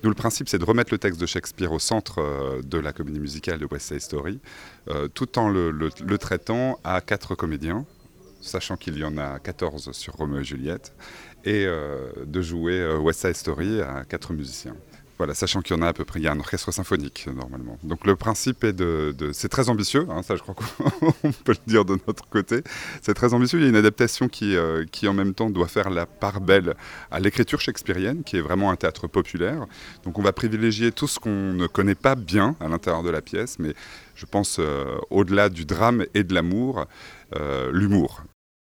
Nous, le principe, c'est de remettre le texte de Shakespeare au centre de la comédie musicale de West Side Story, tout en le traitant à 4 comédiens, sachant qu'il y en a 14 sur Roméo et Juliette, et de jouer West Side Story à 4 musiciens. Voilà, sachant qu'il y en a à peu près, il y a un orchestre symphonique normalement. Donc le principe est c'est très ambitieux, hein, ça je crois qu'on peut le dire de notre côté. C'est très ambitieux, il y a une adaptation qui en même temps doit faire la part belle à l'écriture shakespearienne, qui est vraiment un théâtre populaire. Donc on va privilégier tout ce qu'on ne connaît pas bien à l'intérieur de la pièce, mais je pense au-delà du drame et de l'amour, l'humour.